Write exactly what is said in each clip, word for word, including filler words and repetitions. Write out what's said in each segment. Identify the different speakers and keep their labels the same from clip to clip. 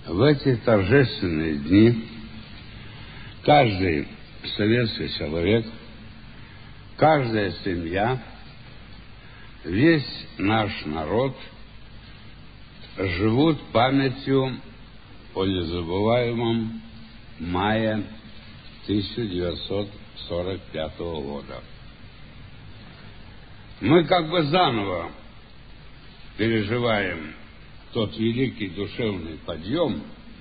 Speaker 1: В эти торжественные дни каждый советский человек, каждая семья, весь наш народ живут памятью о незабываемом мае тысяча девятьсот сорок пятого года. Мы как бы заново переживаем тот великий душевный подъем,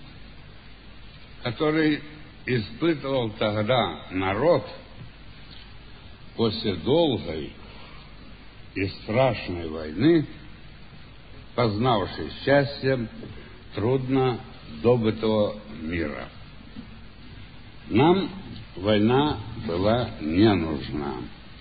Speaker 1: который испытывал тогда народ после долгой и страшной войны, познавший счастье трудно добытого мира. Нам война была не нужна.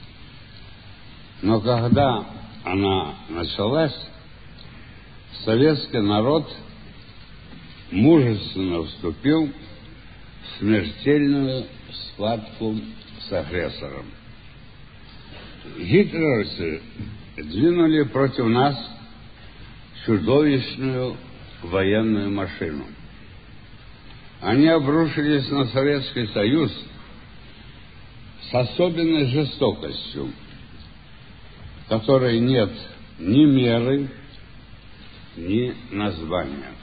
Speaker 1: Но когда она началась, советский народ мужественно вступил в смертельную схватку с агрессором. Гитлеровцы двинули против нас чудовищную военную машину. Они обрушились на Советский Союз с особенной жестокостью, которой нет ни меры, ни названия.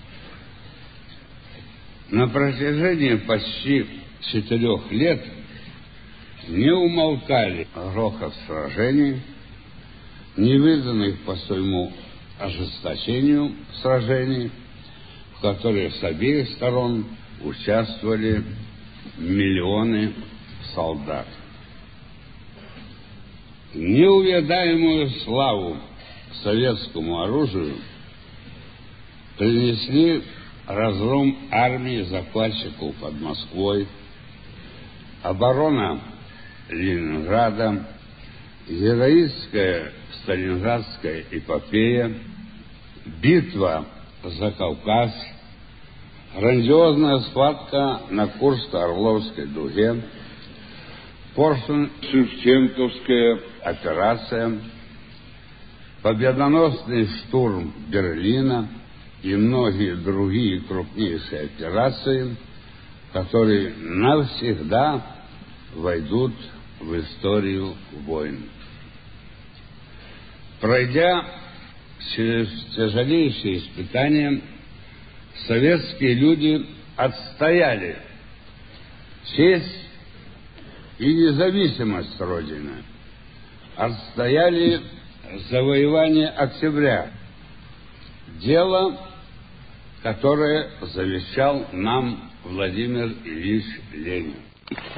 Speaker 1: На протяжении почти четырех лет не умолкали грохот сражений, невиданных по своему ожесточению сражений, в которых с обеих сторон участвовали миллионы солдат. Неувядаемую славу советскому оружию принесли разгром армии захватчиков под Москвой, оборона Ленинграда, героическая Сталинградская эпопея, битва за Кавказ, грандиозная схватка на Курско-Орловской дуге, Корсунь-Шевченковская операция, победоносный штурм Берлина и многие другие крупнейшие операции, которые навсегда войдут в историю войн. Пройдя через тяжелейшие испытания, советские люди отстояли честь и независимость Родины, отстояли завоевание октября, дело, которое завещал нам Владимир Ильич Ленин.